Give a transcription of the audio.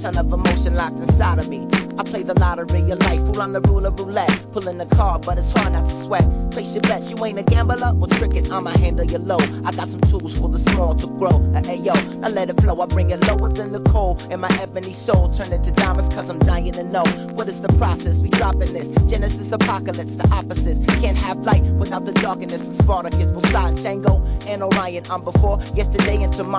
ton of emotion locked inside of me. I play the lottery of life, fool, I'm the ruler roulette. Pulling the card, but it's hard not to sweat. Place your bets, you ain't a gambler? Well, trick it, I'ma handle you low. I got some tools for the small to grow. Ayo, now let it flow, I bring it lower than the coal. And my ebony soul turn it to diamonds, cause I'm dying to know. What is the process? We dropping this. Genesis, apocalypse, the opposites. Can't have light without the darkness. I'm Spartacus, Poseidon, Django, and Orion. I'm before yesterday and tomorrow.